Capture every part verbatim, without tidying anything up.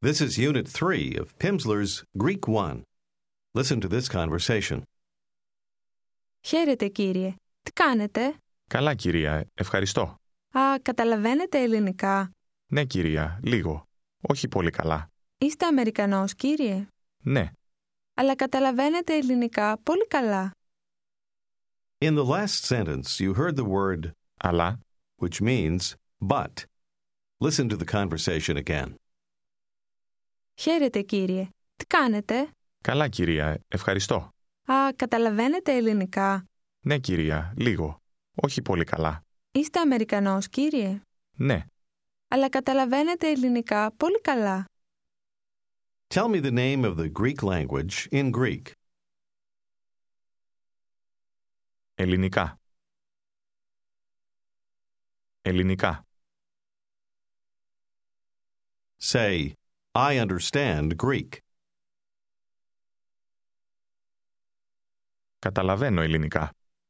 This is Unit three of Pimsleur's Greek one. Listen to this conversation. Χαίρετε, κύριε. Τι κάνετε? Καλά, κυρία. Ευχαριστώ. Α, καταλαβαίνετε ελληνικά? Ναι, κυρία. Λίγο. Όχι πολύ καλά. Είστε Αμερικανός, κύριε? Ναι. Αλλά καταλαβαίνετε ελληνικά πολύ καλά. In the last sentence, you heard the word Αλλά. which means but. Listen to the conversation again. Χαίρετε, κύριε. Τι κάνετε? Καλά, κυρία. Ευχαριστώ. Α, καταλαβαίνετε ελληνικά? Ναι, κυρία. Λίγο. Όχι πολύ καλά. Είστε Αμερικανός, κύριε? Ναι. Αλλά καταλαβαίνετε ελληνικά πολύ καλά. Tell me the name of the Greek language in Greek. Ελληνικά. Ελληνικά. Say, I understand Greek. Καταλαβαίνω ελληνικά.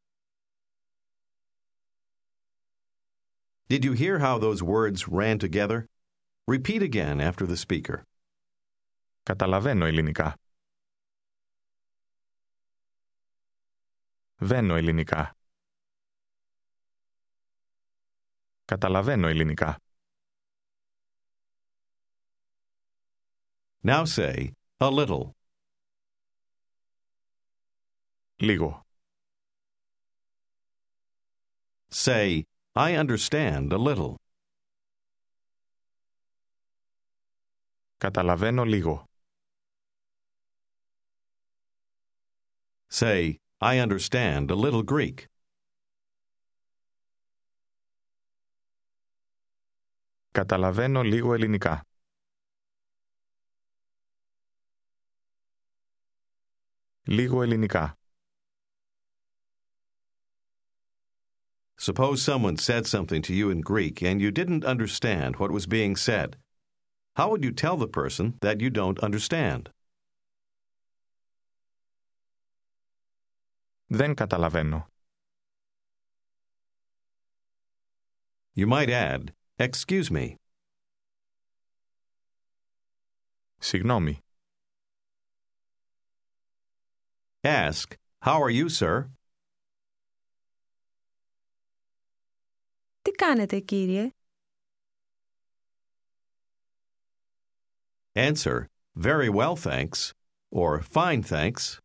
Did you hear how those words ran together? Repeat again after the speaker. Καταλαβαίνω ελληνικά. Βαίνω ελληνικά. Καταλαβαίνω ελληνικά. Now say, a little. Λίγο. Say, I understand a little. Καταλαβαίνω λίγο. Say, I understand a little Greek. Καταλαβαίνω λίγο ελληνικά. Λίγο ελληνικά. Suppose someone said something to you in Greek and you didn't understand what was being said. How would you tell the person that you don't understand? Δεν καταλαβαίνω. You might add, excuse me. Συγγνώμη. Ask, how are you, sir? Τι κάνετε, κύριε? Answer, very well, thanks, or fine, thanks.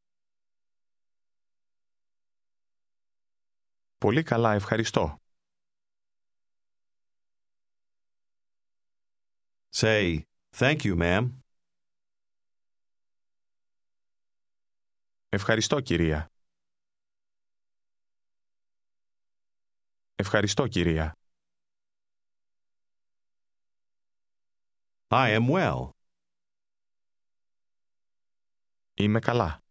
Πολύ καλά, ευχαριστώ. Say, thank you, ma'am. Ευχαριστώ, κυρία. Ευχαριστώ, κυρία. I am well. Είμαι καλά.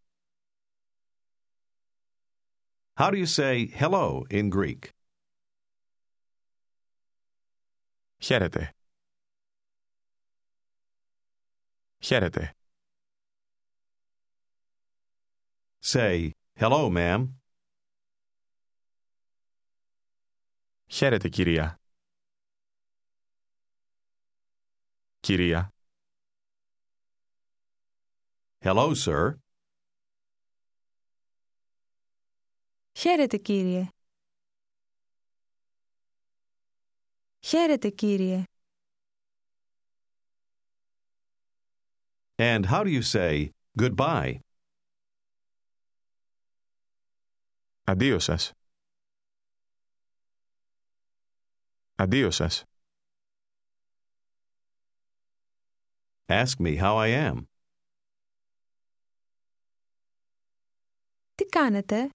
How do you say hello in Greek? Χαίρετε. Χαίρετε. Say, hello, ma'am. Χαίρετε, κυρία. Κυρία. Hello, sir. Χαίρετε, κύριε. Χαίρετε, κύριε. And how do you say goodbye? Αντίο σας. Αντίο σας. Ask me how I am. Τι κάνετε?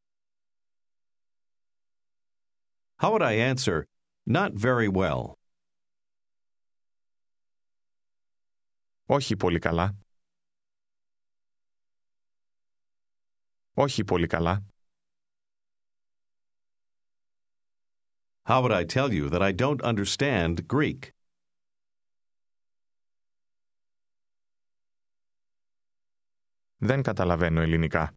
How would I answer, not very well? Όχι πολύ καλά. Όχι πολύ καλά. How would I tell you that I don't understand Greek? Δεν καταλαβαίνω ελληνικά.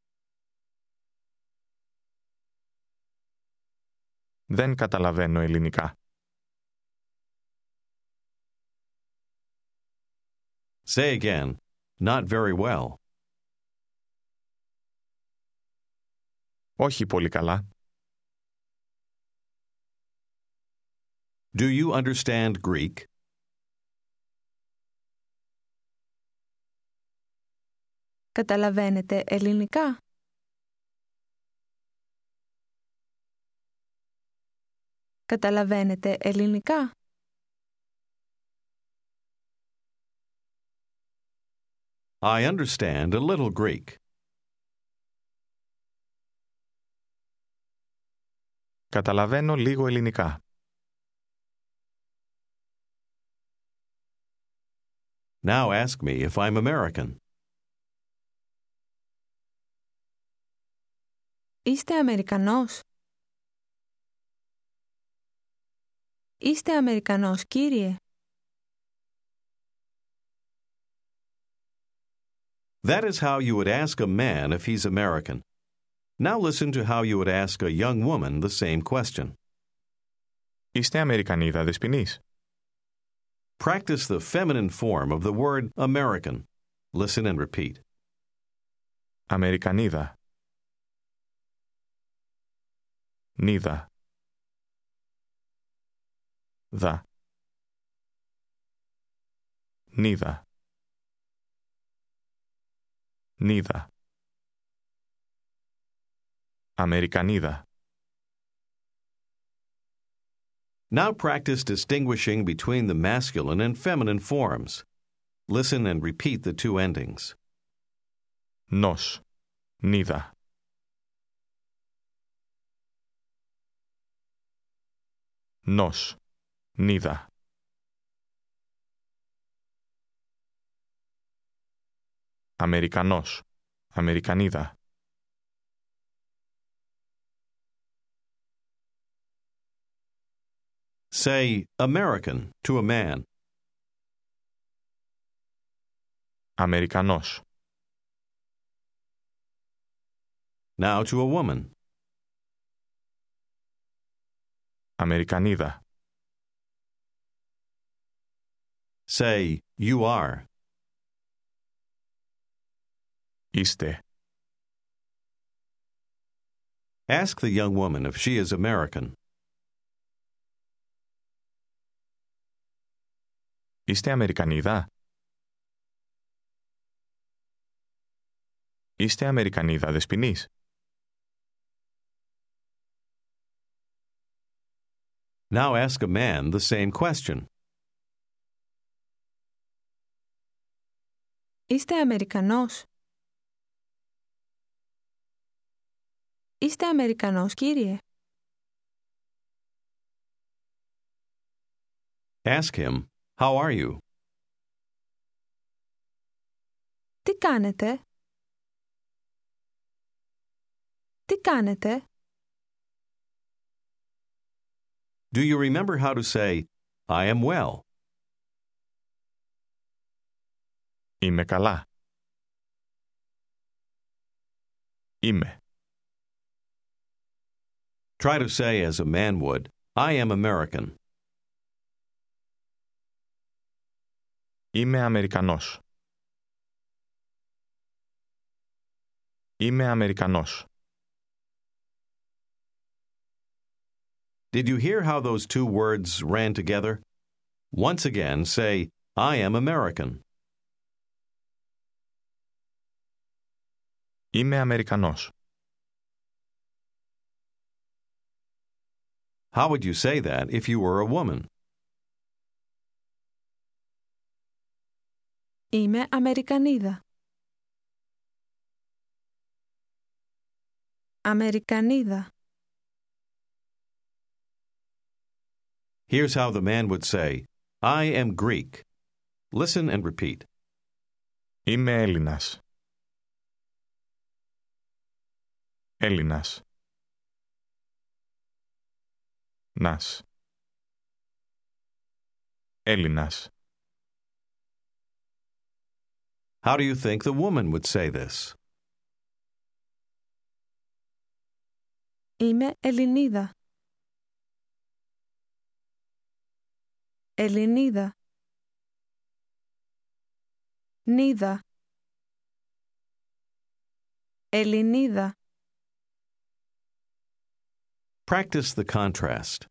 Δεν καταλαβαίνω ελληνικά. Say again, not very well. Όχι πολύ καλά. Do you understand Greek? Καταλαβαίνετε ελληνικά? Καταλαβαίνετε ελληνικά? I understand a little Greek. Καταλαβαίνω λίγο ελληνικά. Now ask me if I'm American. Είστε Αμερικανός? Είστε Αμερικανός, κύριε? That is how you would ask a man if he's American. Now listen to how you would ask a young woman the same question. Είστε Αμερικανίδα δεσποινής? Practice the feminine form of the word American. Listen and repeat. Αμερικανίδα. Νίδα. Δα. Νίδα. Νίδα. Αμερικανίδα. Now practice distinguishing between the masculine and feminine forms. Listen and repeat the two endings. Νος. Νίδα. Νος. Νίδα. Αμερικανός. Αμερικανίδα. Say American to a man. Αμερικανός. Now to a woman. Αμερικανίδα. Say you are. Είστε. Ask the young woman if she is American. Είστε Αμερικανίδα? Είστε Αμερικανίδα δεσποινής? Now ask a man the same question. Είστε Αμερικανός? Είστε Αμερικανός, κύριε? Ask him, how are you? Τι κάνετε? Τι κάνετε? Do you remember how to say, I am well? Είμαι καλά. Είμαι. Try to say as a man would, I am American. Είμαι Αμερικανός. Είμαι Αμερικανός. Did you hear how those two words ran together? Once again, say, I am American. Είμαι Αμερικανός. How would you say that if you were a woman? Είμαι Αμερικανίδα. Αμερικανίδα. Here's how the man would say, I am Greek. Listen and repeat. Είμαι Έλληνας. Έλληνας. Νας. Έλληνας. How do you think the woman would say this? Είμαι Ελληνίδα. Ελληνίδα. Νίδα. Ελληνίδα. Practice the contrast.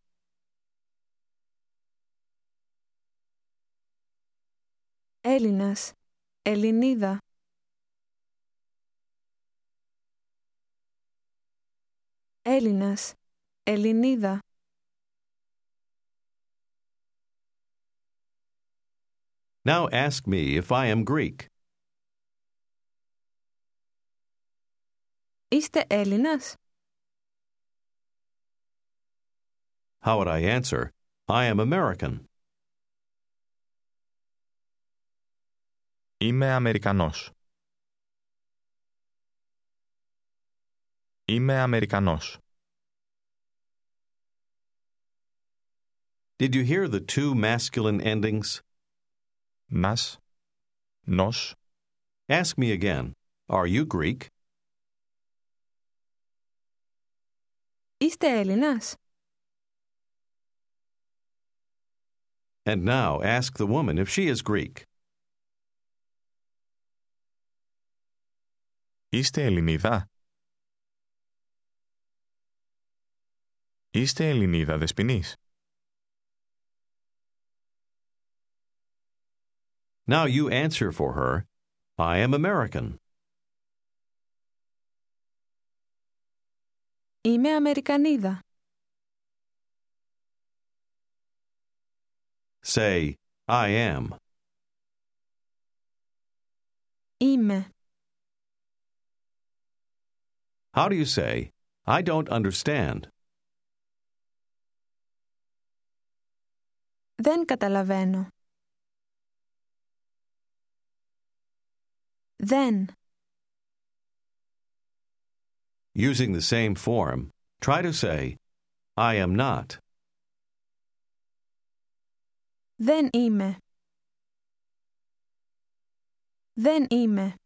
Έλληνας. Ελληνίδα. Έλληνας. Ελληνίδα. Now ask me if I am Greek. Είστε Έλληνας? How would I answer? I am American. Είμαι Αμερικανός. Είμαι Αμερικανός. Did you hear the two masculine endings? Νας, νος. Ask me again. Are you Greek? Είστε Έλληνας? And now ask the woman if she is Greek. Είστε Ελληνίδα? Είστε Ελληνίδα δεσποινής? Now you answer for her. I am American. Είμαι Αμερικανίδα. Say, I am. Είμαι. How do you say, I don't understand? Δεν καταλαβαίνω. Δεν. Using the same form, try to say, I am not. Δεν είμαι. Δεν είμαι.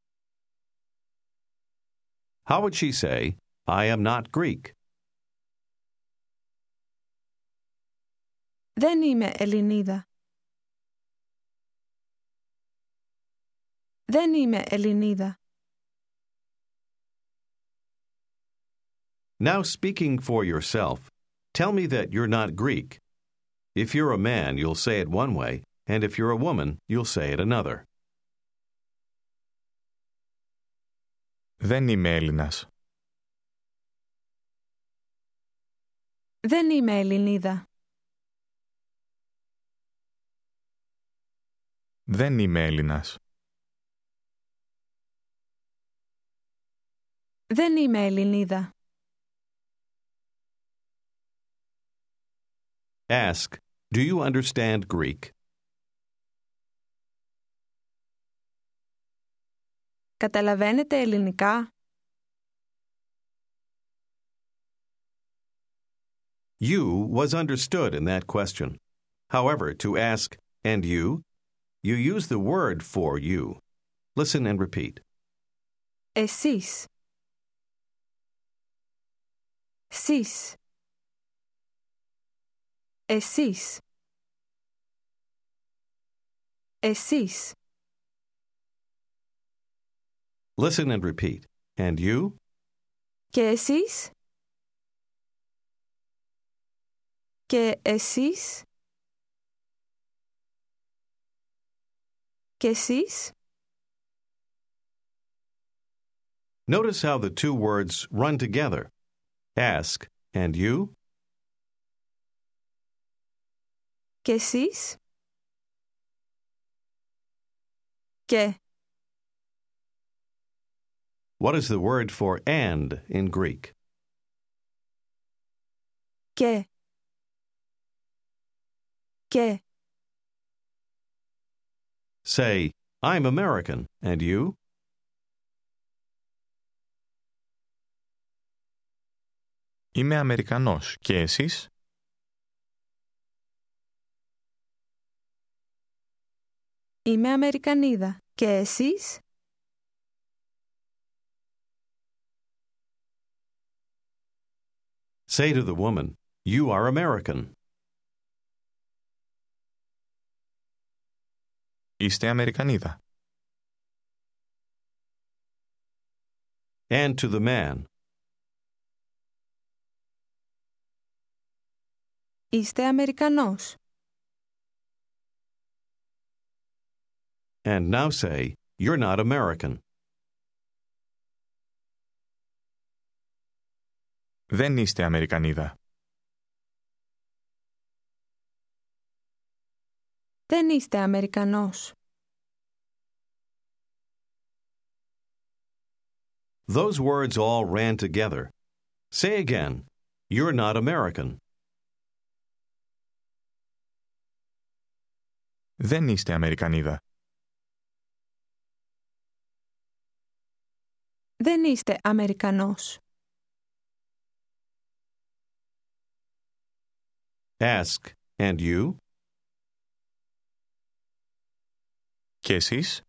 How would she say, I am not Greek? Δεν είμαι Ελληνίδα. Δεν είμαι Ελληνίδα. Now speaking for yourself, tell me that you're not Greek. If you're a man, you'll say it one way, and if you're a woman, you'll say it another. Δεν είμαι Έλληνας. Δεν είμαι Ελληνίδα. Δεν είμαι Έλληνας. Δεν είμαι Ελληνίδα. Ask, do you understand Greek? Καταλαβαίνετε ελληνικά? You was understood in that question. However, to ask, and you, you use the word for you. Listen and repeat. Εσείς. Σεις. Εσείς. Εσείς. Listen and repeat. And you? Και εσείς? Και εσείς? Και εσείς? Notice how the two words run together. Ask, and you? Και εσείς? Και. What is the word for and in Greek? Και. Και. Say, I'm American, and you? Είμαι Αμερικανός. Και εσείς? Είμαι Αμερικανίδα. Και εσείς? Say to the woman, you are American. Είστε Αμερικανίδα. and to the man. Είστε Αμερικανός. And now say, you're not American. Δεν είστε Αμερικανίδα. Δεν είστε Αμερικανός. Those words all ran together. Say again, you're not American. Δεν είστε Αμερικανίδα. Δεν είστε Αμερικανός. Ask, and you? Και εσείς?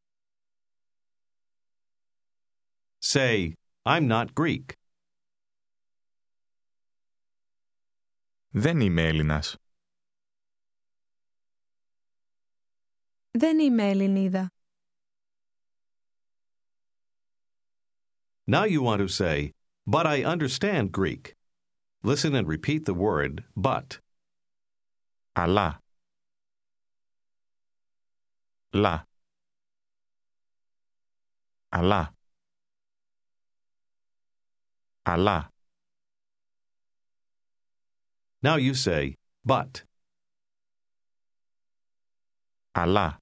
Say, I'm not Greek. Δεν είμαι Έλληνας. Δεν είμαι Ελληνίδα. Now you want to say, but I understand Greek. Listen and repeat the word, but. Αλλά. Λα. Αλλά. Αλλά. Now you say, but. Αλλά.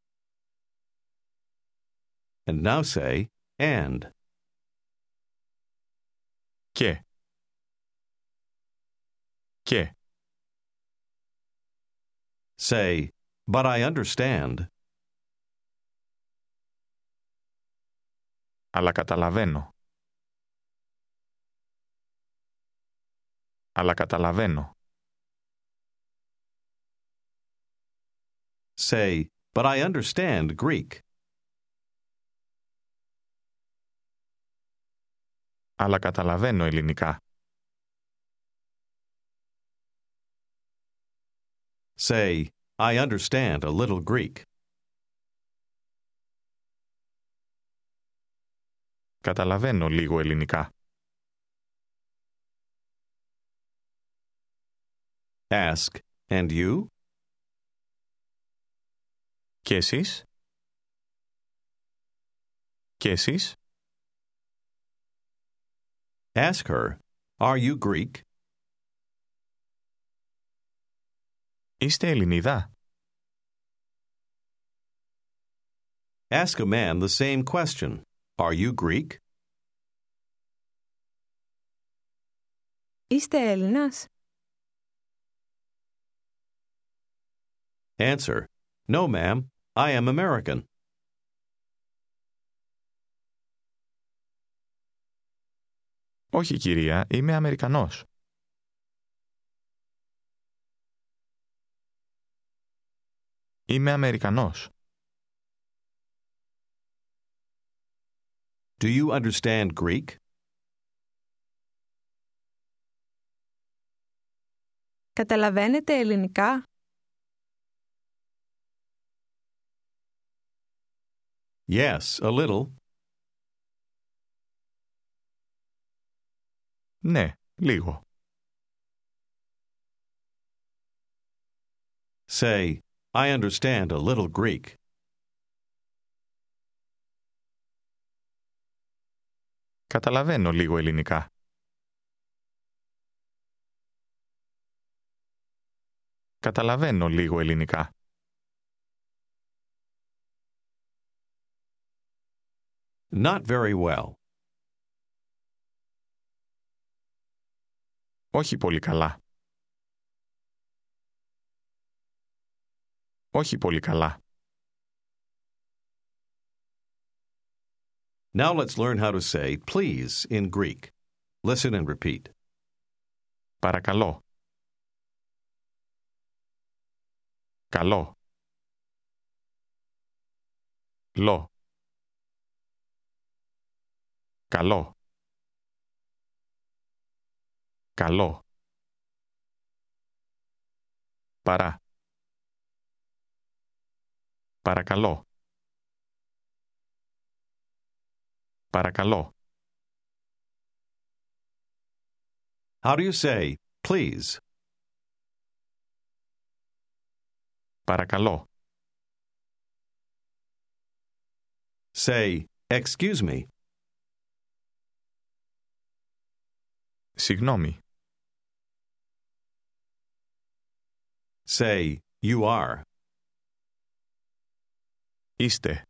And now say, and. Και. Και. Say, but I understand. Αλλά καταλαβαίνω. Αλλά καταλαβαίνω. Say, but I understand Greek. Αλλά καταλαβαίνω ελληνικά. Say, I understand a little Greek. Καταλαβαίνω λίγο ελληνικά. Ask, and you? Και εσείς? Και εσείς? Ask her, are you Greek? Είστε Ελληνίδα? Ask a man the same question. Are you Greek? Είστε Έλληνας? Answer, no ma'am, I am American. Όχι κυρία, είμαι Αμερικανός. Είμαι Αμερικανός. Do you understand Greek? Καταλαβαίνετε ελληνικά? Yes, a little. Ναι, λίγο. Say, I understand a little Greek. Καταλαβαίνω λίγο ελληνικά. Καταλαβαίνω λίγο ελληνικά. Not very well. Όχι πολύ καλά. Όχι πολύ καλά. Now let's learn how to say please in Greek. Listen and repeat. Παρακαλώ. Καλό. Λο. Καλό. Καλό. Παρά. Παρακαλώ. Παρακαλώ. How do you say, please? Παρακαλώ. Say, excuse me. Συγγνώμη. Say, you are. Είστε.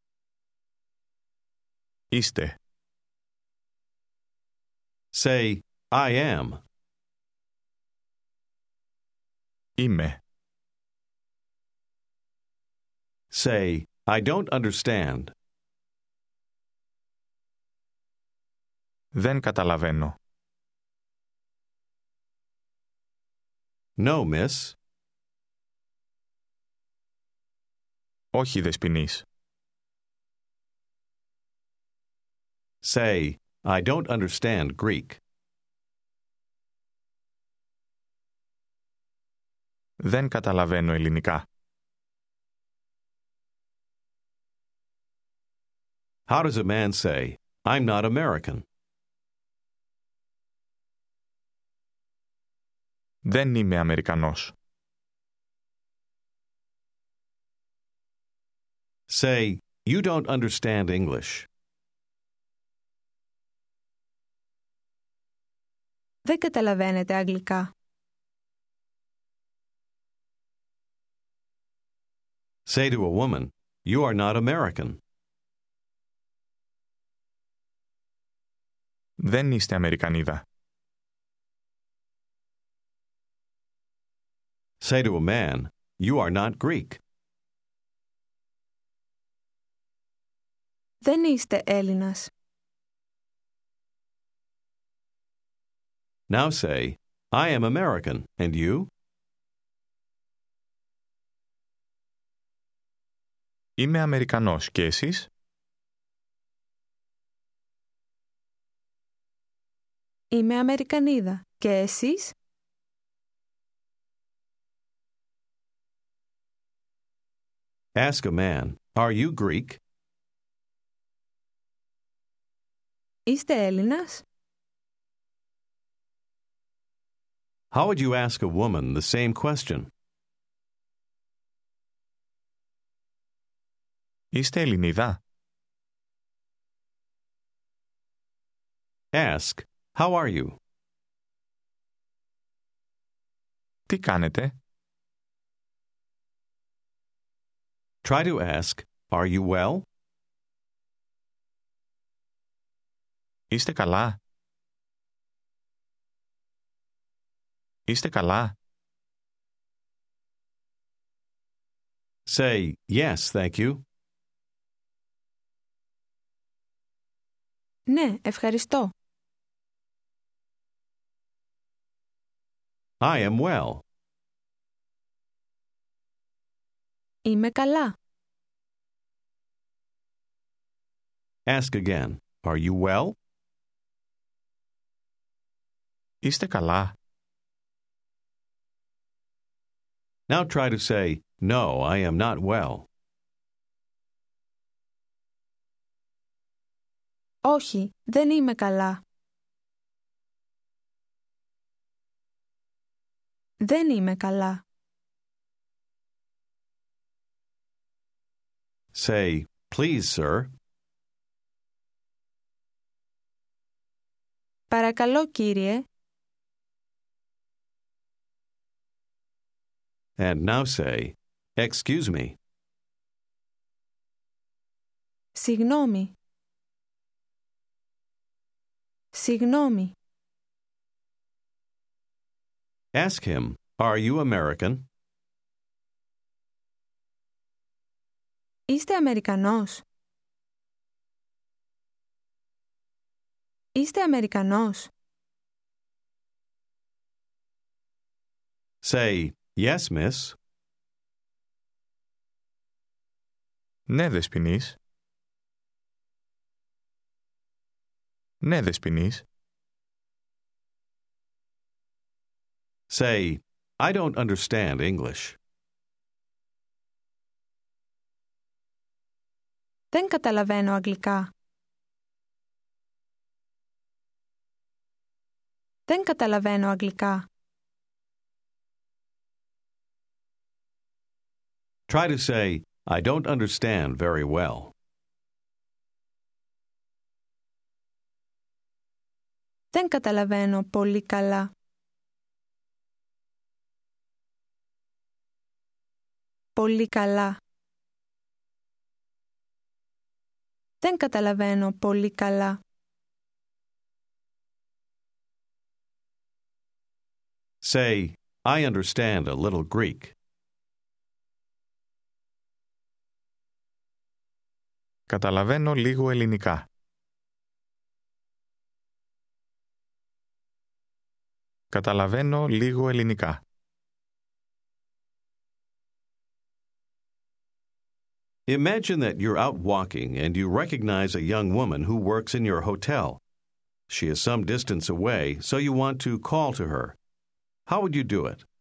Είστε. Say, I am. Είμαι. Say, I don't understand. Δεν καταλαβαίνω. No, miss. Όχι, δεσποινής. Say, I don't understand Greek. Δεν καταλαβαίνω ελληνικά. How does a man say, I'm not American? Δεν είμαι Αμερικανός. Say, you don't understand English. Δεν καταλαβαίνετε αγγλικά. Say to a woman, you are not American. Δεν είστε Αμερικανίδα. Say to a man, you are not Greek. Δεν είστε Έλληνας. Now say, I am American, and you? Είμαι Αμερικανός και εσείς? Είμαι Αμερικανίδα. Και εσείς? Ask a man, are you Greek? Είστε Έλληνας? How would you ask a woman the same question? Είστε Ελληνίδα? Ask, how are you? Τι κάνετε? Try to ask, are you well? Είστε καλά? Είστε καλά? Say, yes, thank you. Ναι, ευχαριστώ. I am well. Είμαι καλά. Ask again, are you well? Είστε καλά? Now try to say, no, I am not well. Όχι, δεν είμαι καλά. Δεν είμαι καλά. Say, please, sir. Παρακαλώ, κύριε. And now say, excuse me. Συγγνώμη. Συγγνώμη. Ask him, are you American? Είστε Αμερικανός? Είστε Αμερικανός? Say, yes, miss. Ναι, δεσποινής. Ναι, δεσποινής. Say, I don't understand English. Δεν καταλαβαίνω αγγλικά. Δεν καταλαβαίνω αγγλικά. Try to say, I don't understand very well. Δεν καταλαβαίνω πολύ καλά. Πολύ καλά. Δεν καταλαβαίνω πολύ καλά. Say, I understand a little Greek. Καταλαβαίνω λίγο ελληνικά. Καταλαβαίνω λίγο ελληνικά. Imagine that you're out walking and you recognize a young woman who works in your hotel. She is some distance away, so you want to call to her. How would you do it?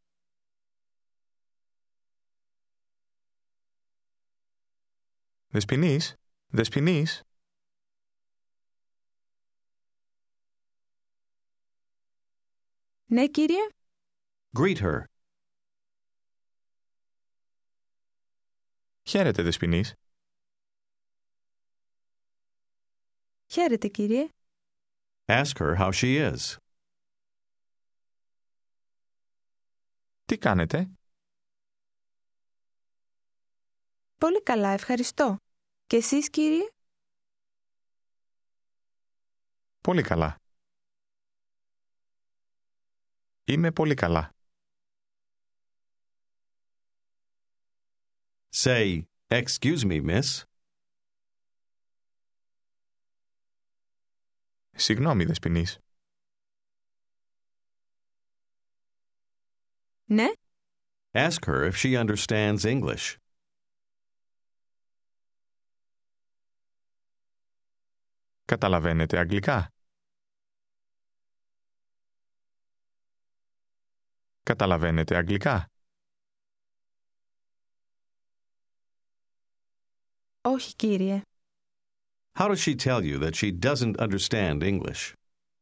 Δεσποινής, Δεσποινής. Ναι, κύριε. Greet her. Χαίρετε, Δεσποινής. Χαίρετε, κύριε. Ask her how she is. Τι κάνετε? Πολύ καλά, ευχαριστώ. Και εσείς, κύριε? Πολύ καλά. Είμαι πολύ καλά. Say, excuse me, miss. Συγγνώμη, Δεσποινής. Ναι. Ask her if she understands English. Καταλαβαίνετε αγγλικά? Καταλαβαίνετε αγγλικά? Όχι, κύριε. How does she tell you that she doesn't understand English?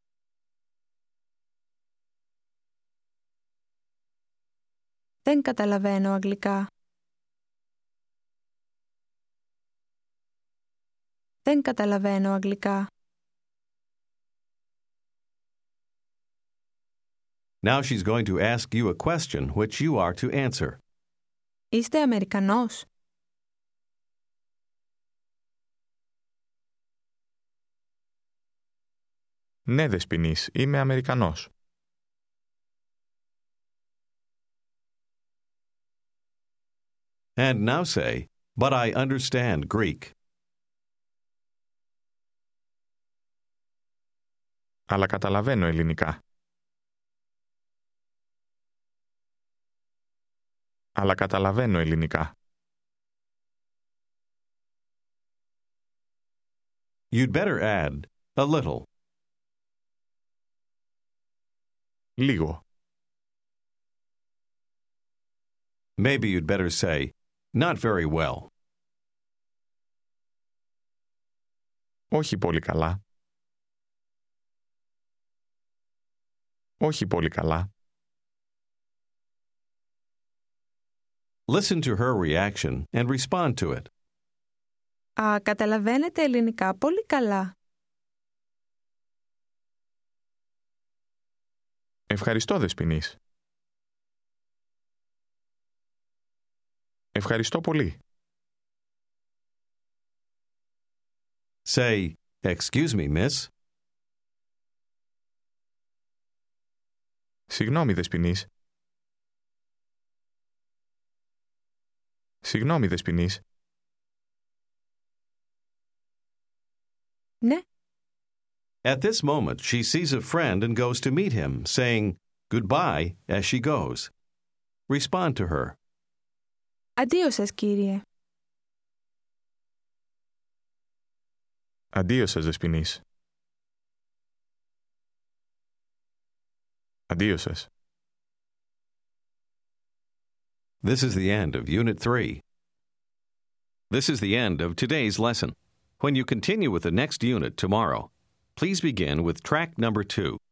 Δεν καταλαβαίνω αγγλικά. Δεν καταλαβαίνω αγγλικά. Now she's going to ask you a question which you are to answer. Είστε Αμερικανός? Ναι, Δεσποινής, είμαι Αμερικανός. And now say, but I understand Greek. Αλλά καταλαβαίνω ελληνικά. Αλλά καταλαβαίνω ελληνικά. You'd better add a little. Λίγο. Maybe you'd better say, not very well. Όχι πολύ καλά. Όχι πολύ καλά. Listen to her reaction and respond to it. Α, καταλαβαίνετε ελληνικά πολύ καλά. Ευχαριστώ, Δεσποινής. Ευχαριστώ πολύ. Say, excuse me, miss. Συγγνώμη, Δεσποινής. Συγγνώμη, Δεσποινής. Ναι. At this moment, she sees a friend and goes to meet him, saying goodbye as she goes. Respond to her. Αντίο σας, κύριε. Αντίο σας, Δεσποινής. Αντίο σας. This is the end of Unit three. This is the end of today's lesson. When you continue with the next unit tomorrow, please begin with track number two.